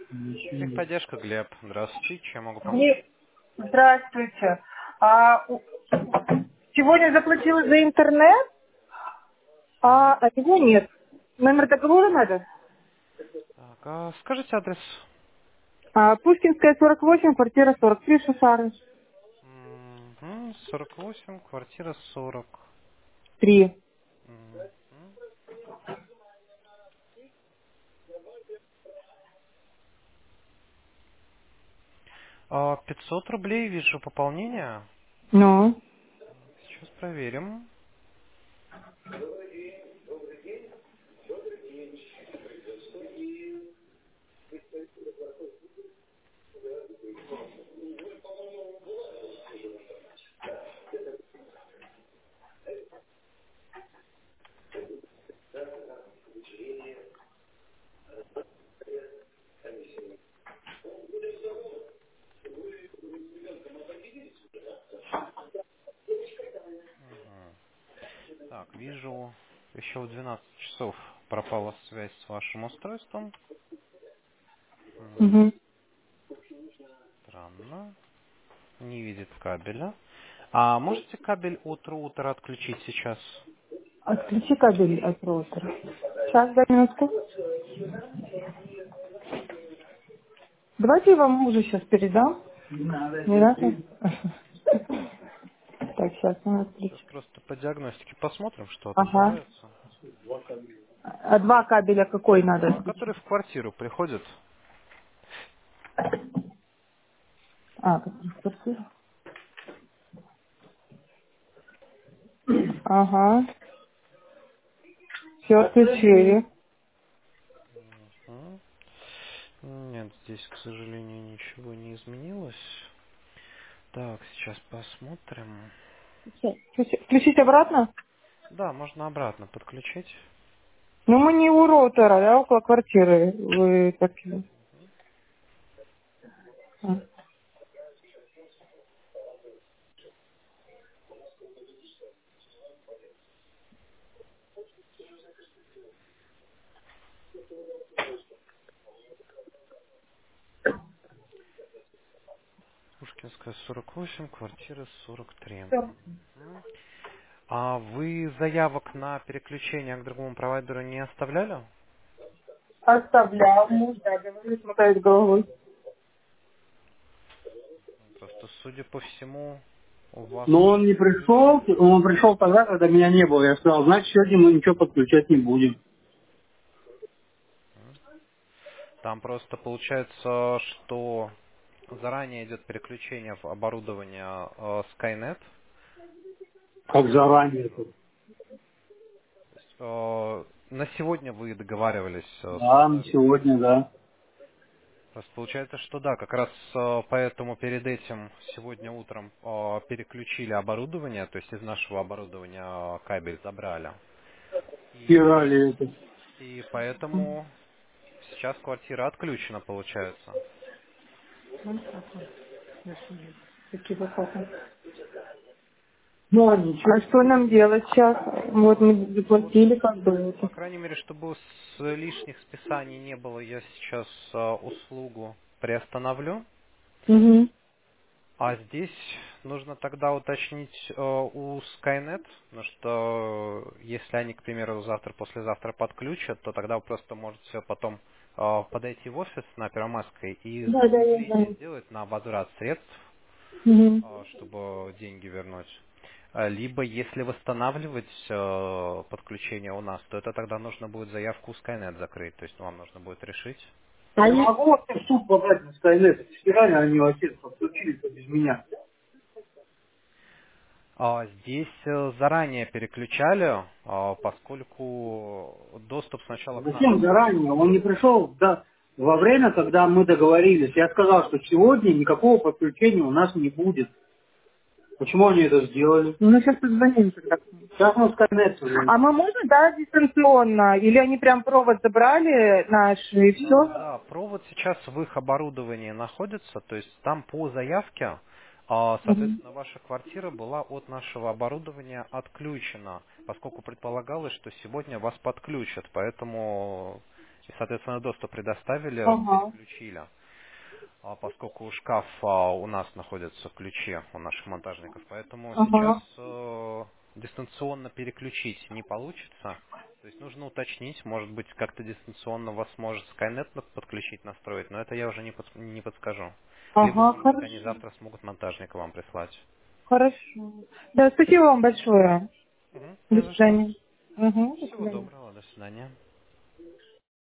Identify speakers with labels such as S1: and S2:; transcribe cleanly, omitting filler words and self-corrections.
S1: Ничего нет.
S2: Техподдержка, Глеб. Здравствуйте. Чем могу помочь?
S1: Здравствуйте. Сегодня заплатила за интернет,
S2: Мгм.
S1: а его нет. Номер договора надо?
S2: Так, скажите адрес.
S1: Пушкинская, 48, квартира 43, Шушары.
S2: 48, квартира 40.
S1: 3.
S2: Мгм. 500 рублей, вижу пополнение.
S1: Ну,
S2: Сейчас проверим. Так, вижу, еще в 12 часов пропала связь с вашим устройством.
S1: угу.
S2: Странно. Не видит кабеля. А можете кабель от роутера отключить сейчас?
S1: Отключи кабель от роутера. Сейчас, дай минутку. Давайте я вам мужа сейчас передам. Не надо? Так, сейчас он
S2: Сейчас
S1: отключит.
S2: просто по диагностике посмотрим, что
S1: Ага.
S2: открывается.
S1: А два кабеля какой надо
S2: Который
S1: отключить?
S2: в квартиру приходит.
S1: Какой в квартиру? Ага. Все отключили.
S2: Мгм. Нет, здесь, к сожалению, ничего не изменилось. Так, сейчас посмотрим.
S1: Всё. Включить обратно?
S2: Да, можно обратно подключить.
S1: Ну, мы не у роутера, да, около квартиры. Вы так... а.
S2: Пушкинская, 48, квартира 43.
S1: Всё.
S2: Мгм. А вы заявок на переключение к другому провайдеру не оставляли?
S1: Оставлял муж, да, говорит, мотает головой.
S2: Просто, судя по всему, у вас
S3: Но он не пришел,
S2: отключено.
S3: он пришел тогда, когда меня не было. Я сказал, значит, сегодня мы ничего подключать не будем.
S2: Там просто получается, что заранее идет переключение в оборудование Skynet.
S3: Как заранее это.
S2: То есть, на сегодня вы договаривались с
S3: Да, на
S2: поставщиком.
S3: сегодня, да.
S2: Просто получается, что да, как раз поэтому перед этим сегодня утром переключили оборудование, то есть из нашего оборудования кабель забрали. И,
S3: Стирали это.
S2: и поэтому сейчас квартира отключена, получается.
S1: Такие вопросы.
S3: Ну, а ничего.
S1: А что нам делать сейчас? Вот мы заплатили, как бы
S2: По
S1: это.
S2: крайней мере, чтобы лишних списаний не было, я сейчас услугу приостановлю.
S1: Угу.
S2: А здесь нужно тогда уточнить у Skynet, потому что если они, к примеру, завтра-послезавтра подключат, то тогда вы просто можете потом подойти в офис на Первомайской и
S1: Да, да, я
S2: заявление
S1: знаю.
S2: сделать на возврат средств,
S1: Угу.
S2: чтобы деньги вернуть. Либо, если восстанавливать подключение у нас, то это тогда нужно будет заявку у Skynet закрыть, то есть вам нужно будет решить.
S3: Я могу вообще в суд подать на Скайнет. Стирали они вообще подключились без меня.
S2: Здесь заранее переключали, поскольку доступ сначала к
S3: Зачем
S2: нашему
S3: заранее? Он не
S2: оборудованию.
S3: пришел во время, когда мы договорились. Я сказал, что сегодня никакого подключения у нас не будет. Почему они это сделали?
S1: Ну, мы сейчас позвоним тогда.
S3: Сейчас мы Скайнет
S1: А
S3: уже.
S1: мы можем, да, дистанционно? Или они прям провод забрали наш и все?
S2: Да, провод сейчас в их оборудовании находится, то есть там по заявке,
S1: Угу.
S2: соответственно, ваша квартира была от нашего оборудования отключена, поскольку предполагалось, что сегодня вас подключат, поэтому И, соответственно, доступ предоставили,
S1: Ага.
S2: переключили. Поскольку шкаф у нас находятся ключи у наших монтажников, поэтому сейчас
S1: Ага.
S2: дистанционно переключить не получится. То есть нужно уточнить, может быть, как-то дистанционно вас может Skynet подключить, настроить, но это я уже не подскажу. Либо,
S1: Ага,
S2: может быть, они
S1: хорошо.
S2: завтра смогут монтажника вам прислать.
S1: Хорошо. Да, спасибо вам большое.
S2: Мгм,
S1: До
S2: не за что.
S1: свидания. Угу, до
S2: Всего
S1: свидания.
S2: доброго, до свидания.